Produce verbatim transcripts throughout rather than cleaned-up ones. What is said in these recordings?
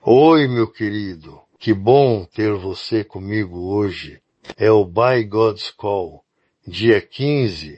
Oi, meu querido. Que bom ter você comigo hoje. É o By God's Call, dia quinze,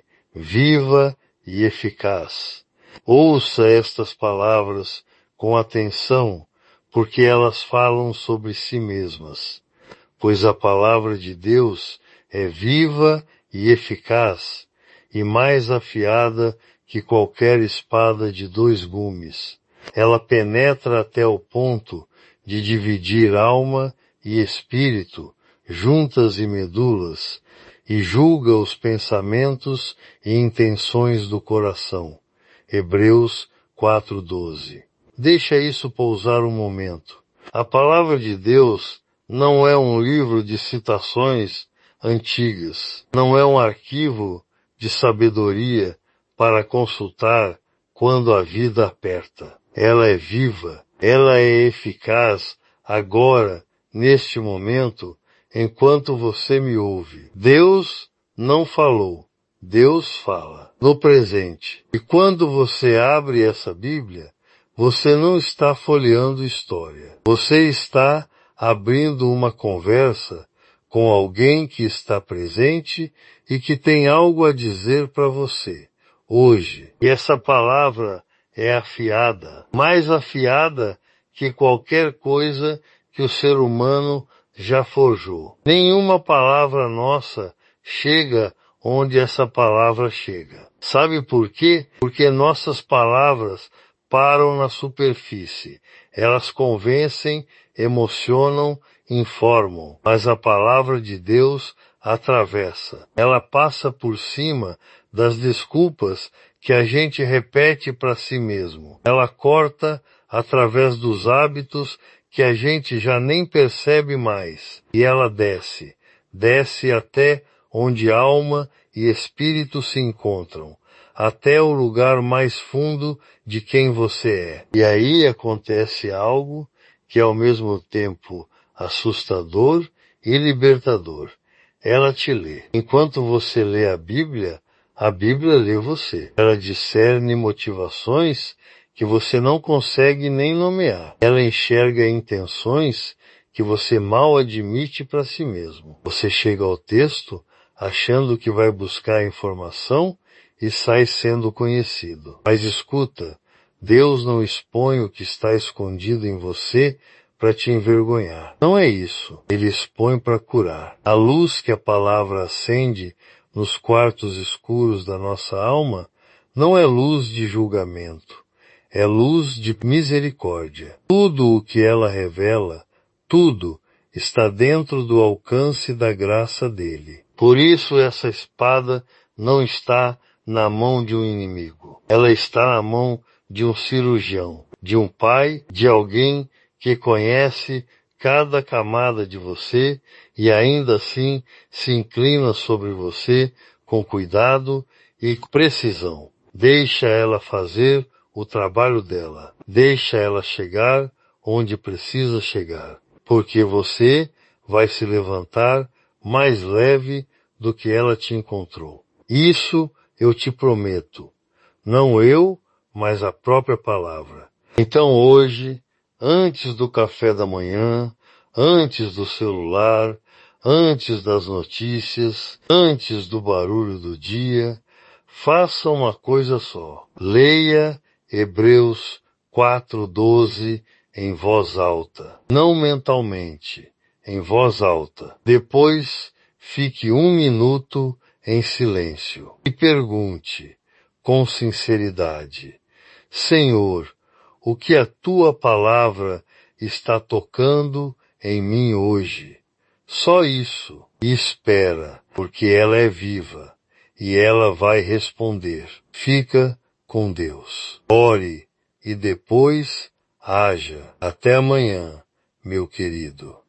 viva e eficaz. Ouça estas palavras com atenção, porque elas falam sobre si mesmas. Pois a palavra de Deus é viva e eficaz, e mais afiada que qualquer espada de dois gumes. Ela penetra até o ponto de dividir alma e espírito, juntas e medulas, e julga os pensamentos e intenções do coração. Hebreus quatro, doze. Deixa isso pousar um momento. A palavra de Deus não é um livro de citações antigas, não é um arquivo de sabedoria para consultar quando a vida aperta. Ela é viva, ela é eficaz agora, neste momento, enquanto você me ouve. Deus não falou, Deus fala, no presente. E quando você abre essa Bíblia, você não está folheando história. Você está abrindo uma conversa com alguém que está presente e que tem algo a dizer para você, hoje. E essa palavra é afiada, mais afiada que qualquer coisa que o ser humano já forjou. Nenhuma palavra nossa chega onde essa palavra chega. Sabe por quê? Porque nossas palavras param na superfície. Elas convencem, emocionam, informam, mas a palavra de Deus atravessa. Ela passa por cima das desculpas que a gente repete para si mesmo. Ela corta através dos hábitos que a gente já nem percebe mais. E ela desce, desce até onde alma e espírito se encontram, até o lugar mais fundo de quem você é. E aí acontece algo que é ao mesmo tempo assustador e libertador. Ela te lê. Enquanto você lê a Bíblia, a Bíblia lê você. Ela discerne motivações que você não consegue nem nomear. Ela enxerga intenções que você mal admite para si mesmo. Você chega ao texto achando que vai buscar informação e sai sendo conhecido. Mas escuta, Deus não expõe o que está escondido em você para te envergonhar. Não é isso. Ele expõe para curar. A luz que a palavra acende nos quartos escuros da nossa alma não é luz de julgamento. É luz de misericórdia. Tudo o que ela revela, tudo, está dentro do alcance da graça dele. Por isso essa espada não está na mão de um inimigo. Ela está na mão de um cirurgião, de um pai, de alguém que conhece cada camada de você e ainda assim se inclina sobre você com cuidado e precisão. Deixa ela fazer o trabalho dela. Deixa ela chegar onde precisa chegar. Porque você vai se levantar mais leve do que ela te encontrou. Isso eu te prometo. Não eu, mas a própria palavra. Então hoje, antes do café da manhã, antes do celular, antes das notícias, antes do barulho do dia, faça uma coisa só. Leia Hebreus quatro, doze em voz alta. Não mentalmente, em voz alta. Depois, fique um minuto em silêncio e pergunte com sinceridade: Senhor, o que a tua palavra está tocando em mim hoje? Só isso. E espera, porque ela é viva e ela vai responder. Fica com Deus. Ore e depois haja. Até amanhã, meu querido.